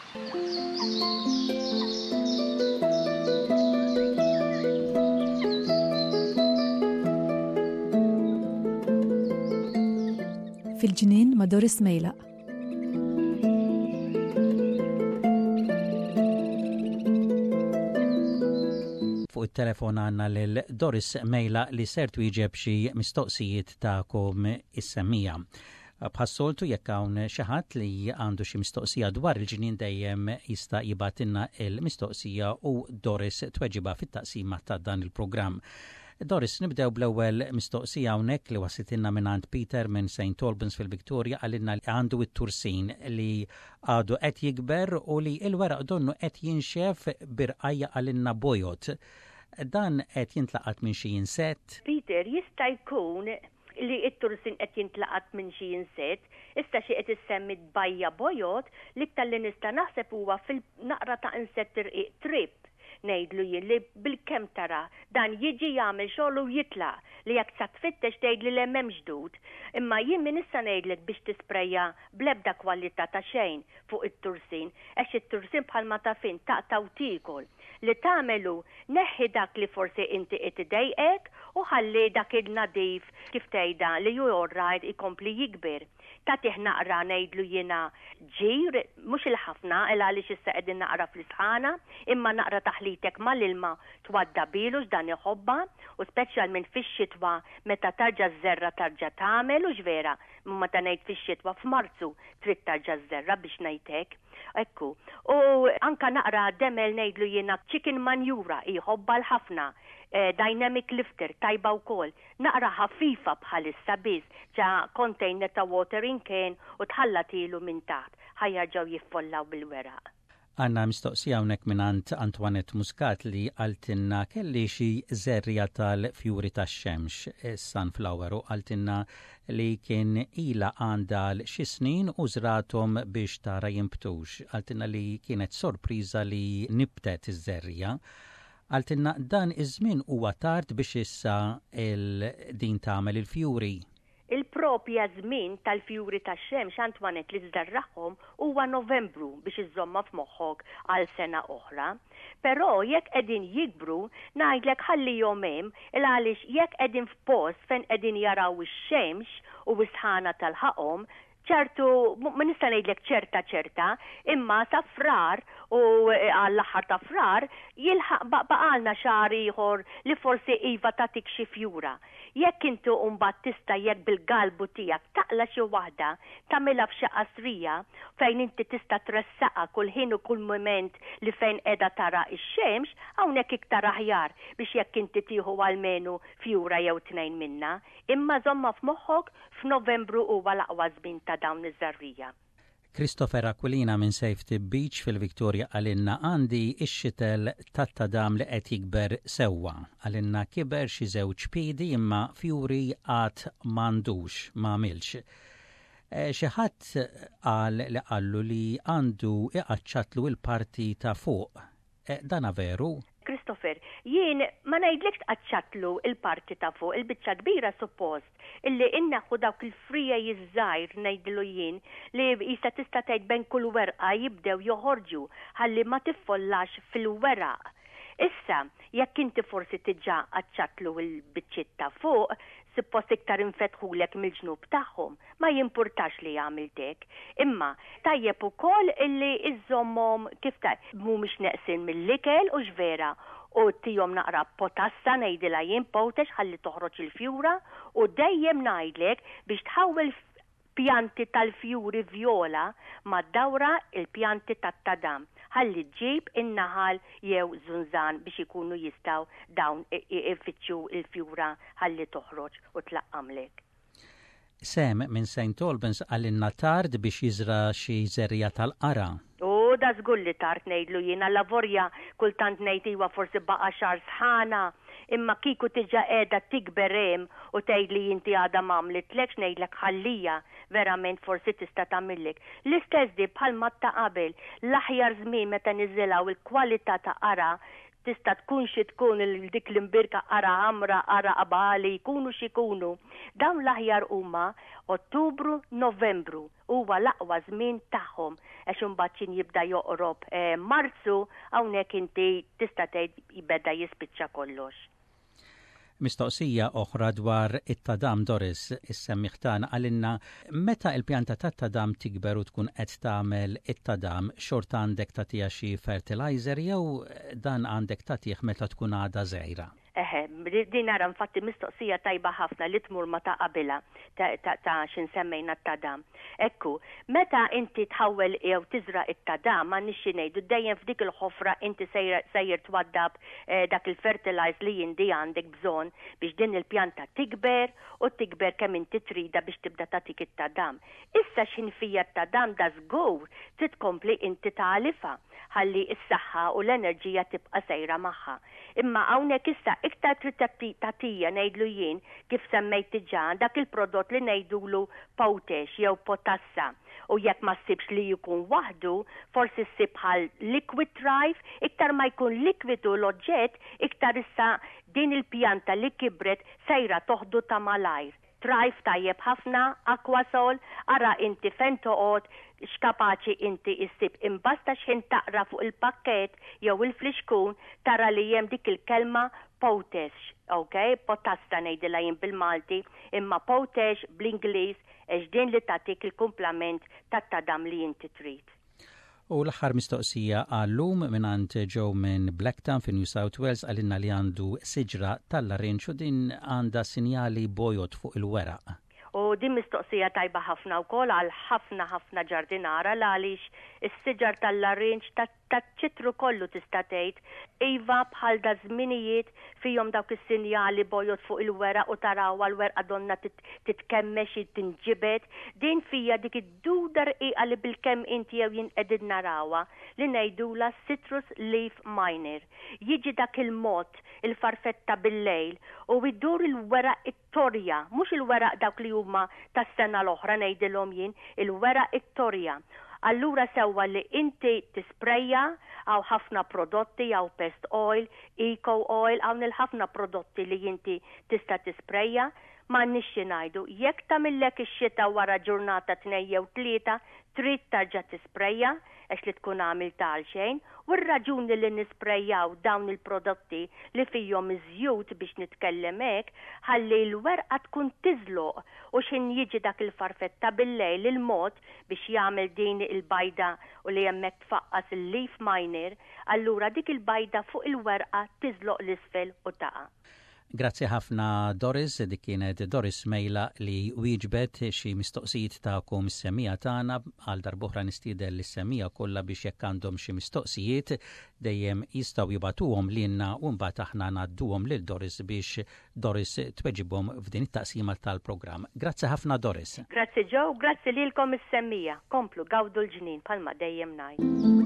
fil-ġnien ma' Doris Mejlaq. Fuq it-telefon għandna lil Doris Mejlaq li ser twieġeb xi mistoqsijiet tagħkom is-semmija. Bħas-soltu jekk hawn xi ħadd li għandu xi mistoqsija dwar il-ġnien dejjem jista' jibgħatilna l-mistoqsija u Doris tweġiba fit-taqsima ta' dan il-programm. Doris, nibdew bl-ewwel mistoqsija hawnhekk li wasitilna minn Peter minn St. Albans fil-Victoria għalilna li għandu it-tursin li għadu qed jikber u li l-weraq donnu qed jinxef birqajja għalilna bojot. Dan qed jintlaqat minn xi insett? Peter, jista' jkun li it-tursin qed jintlaqat minn xi insett, issa xi qed issemmi bajja bojot li tal-li nista' naħseb huwa fil-naqra ta' insett irqiq trip. Nejdlu jien li bil-kem tara dan jiġi jagħmel xogħol u jitlaq li jekk sa tfittex tgħidli li hemm ġdud. Imma jien min issa ngħidlek biex tisprejja bl-ebda kwalità ta' xejn fuq it-tursin, għax it-tursin bħalma ta' fin taqta' u tiekol. Li tagħmelu neħħi dak li forsi inti qed idejqek u ħalli dak il-nadif kif tgħidha li ju orrajt ikompli jikber. Tatih naqra ngħidlu jiena ġir, mhux il-ħafna għaliex issa qegħdin naqra fl-isħana, imma naqra taħlitek mal-ilma twadda bilu x'dan iħobba u speċjalment fix-xitwa meta tarġa' żerra tarġa' tagħmel u x'vera, meta ngħid fix-xitwa f'Marzu trid tarġa' żerra biex ngħidlek. Ekku. U anka naqra demel ngħidlu jiena chicken manjura iħobba l-ħafna. Dynamic lifter tajba wkoll naqra ħafifa bħalissa biss ġa container ta' watering can u tħallatilu minn taħt ħajjarġgħu jiffollaw bil-weraq. Għanna mistoqsija hawnhekk minn Antoinette Muscat li għaltinna kelli xi żerrja tal-fjuri tax-xemx sunflower u għaltinna li kien ila għandha xi snin u żrathom biex tara jimbtux. Għaltinna li kienet sorpriża li nibtet iż-żerrja. Għaltinna dan iż-żmien huwa tard biex issa din tagħmel il-fjuri. Il-propja żmien tal-fjuri tax-xemx Antoinette li żdarrahom huwa Novembru biex iżomma f'moħħok għal sena oħra. Però jekk qegħdin jikbru ngħidlek ħallihom hemm għaliex jekk qegħdin f'post fejn qegħdin jaraw ix-xemx u s-sħana tal-ħaqhom ċertu, ma nista' ngħidlek ċerta, imma sa frar u għall-aħħar ta' frar jilħaq baqalna xahar ieħor li forsi iva tagħtik xi fjura. Jekk intu mbagħad tista' jekk bil-galbu tiegħek taqla xi waħda tagħmilha f'xi qasrija fejn inti tista' tressaqha kull ħin u kull mument li fejn qiegħda tara x-xemx hawnhekk iktar aħjar biex jekk inti tieħu almenu fjura jew tnejn minna. Imma żomma f'moħħok f'Novembru huwa l-aqwa żmien ta' dawn iż-żarrija. Christopher Aquilina minn Safety Beach fil-Victoria għalinna għandi ix-xitel tat-tadam li qed jikber sewwa. Għalinna kiber xi żewġ piedi imma fjuri għad m'għandux m'għamilx. Xi ħadd qal li qallu li għandu iqaċċatlu il-parti ta' fuq. Dana veru? Christopher, jien ma ngħidlekx tqaċċatlu il-parti ta' fuq il-biċċa kbira suppost illi inneħħu dawk il-frija jiżgħir ngħidlu jien li jista' tista' tgħid bejn kull werqa jibdew joħorġu ħalli ma tiffollax fil-weraq. Issa, jekk inti forsi tiġà qaċċatlu il-biċċiet ta' fuq, suppost iktar infetħulek mill-ġnub tagħhom, ma jimpurtax li jagħmiltek. Imma tajjeb ukoll illi iżommhom kif mhumiex neqsin mill-ikel u x'vera u tihom naqra potassa ngħidilha jien potex ħalli toħroġ il-fjura u dejjem ngħidlek biex tħawwel pjanti tal-fjuri vjola ma dawra il-pjanti tat-tadam ħalli ġib in-naħal jew żunżan biex ikunu jistgħu dawn ifittxu il-fjura ħalli toħroġ u tlaqqamlek. Sem minn St. Albans għalinna tard biex jiżra xi żerrja tal-qara. Da żgur li tard ngħidlu jiena lavorja kultant ngħid iwa forsi baqa' xahar sħana imma kieku tiġa qiegħda tikber hemm u tgħidli inti għadha m'għamlitlekx ngħidlek ħallija verament forsi tista' tagħmilek. L-istess di bħalma ta' qabel l-aħjar żmien meta niżilgħu il-kwalità ta' qara tista' tkun xi tkun dik l-imbirka qara ħamra, qara qabali, jkunu xi jkunu. Dawn l-aħjar huma Ottubru, Novembru huwa l-aqwa żmien tagħhom għax għax imbagħad jibda joqrob Marzu hawnhekk inti tista' tgħid jibda jispiċċa kollox. Mistoqsija oħra dwar it-tadam Doris, is-semmiħ tagħna għalinna meta l-pjanta tat-tadam tikber u tkun qed tagħmel it-tadam xorta għandek tagħtiha xi fertilizer jew dan għandek tagħtih meta tkun għadha żgħira? Din nara infatti mistoqsija tajba ħafna li tmur ma ta' qabilha ta' x'insemmejna t-tadam. Ekku, meta inti tħawwel jew tiżra it-tadam ma nixxi ngħidu dejjem f'dik il-ħofra inti sejjer twaddab dak il-fertilizer li inti għandek bżonn biex din il-pjanta tikber u tikber kemm inti trida biex tibda tagħtik it-tadam. Issa x'infija t-tadam da żgur titkompli inti tagħlifha ħalli s-saħħa u l-enerġija tibqa' sejra magħha. Imma hawnhekk issa iktar trid tagħtija ngħidlu jien kif semmejt diġà dak il-prodott li ngħidulu potash jew potassa u jekk ma ssibx li jkun waħdu forsi ssib bħal liquid thrive, iktar ma jkun likwidu l-oġġett iktar issa din il-pjanta li kibret sejra toħdu ta' malajr. Thrive tajjeb ħafna, Aquasol, ara inti fejn toqgħod x'kapaċi inti issib imbasta x'ħin taqra fuq il-pakket jew il-fliexkun tara li hemm dik il-kelma potash, okay? Potassa ngħidilha jien bil-Malti, imma potash bl-Ingliż għax din li tagħtik il-kumplament tat-tadam li inti trid. U l-aħħar mistoqsija għallum minant ġew minn Blacktown fi New South Wales għalinna li għandu siġra tal-larinċ u din għanda sinjali bojot fuq il-weraq. U din mistoqsija tajba ħafna wkoll għal ħafna ġardinara għaliex is-siġar tal-larinċ taċ-ċitru kollu tista' tgħid iva bħal da żminijiet fihom dawk is-sinjali bojot fuq il-weraq u tarawha l-werqa donna titkemmex tinġibed din fija dik id-duda rqiqa li bil-kemm inti jew jien qegħdin narawha li ngħidula citrus leaf miner. Jiġi dak il-mod il-farfetta bil-lejl u jdur il-weraq it-torja, mhux il-weraq dawk li huma tas-sena l-oħra ngħidilhom jien, il-weraq it-torja. Allura sewwa li inti tisprejja għaw ħafna prodotti għaw pest oil, eco oil, għaw ħafna prodotti li inti tista tisprejja ma nixxi ngħidu jekk tagħmillek ix-xita wara ġurnata 2 jew 3 trid tarġa' tisprejja għax li tkun għamil tal xejn u r-raġuni li nisprejjaw dawn il-prodotti li fihom iżjud biex nitkellem hekk ħalli l-werqa tkun tiżloq u x'in jiġi dak il-farfetta bil-lejl il-mod biex jagħmel din il-bajda u li hemmhekk tfaqqas il-leaf miner, allura dik il-bajda fuq il-werqa tiżloq l-isfel u taqa'. Grazzi ħafna Doris, dik kienet Doris Mejla li wieġbet xi mistoqsijiet tagħkom is-semmija tagħna għal darb'oħra nistiedel lis-semmija kollha biex jekk għandhom xi mistoqsijiet dejjem jistgħu jibatuhom lilna u mbagħad aħna ngħadduhom lil Doris biex Doris tweġibhom f'din it-taqsima tal-programm. Grazzi ħafna Doris. Grazzi Joe, grazzi lilkom is-semmija. Komplu gawdu l-ġnien bħalma dejjem ngħid.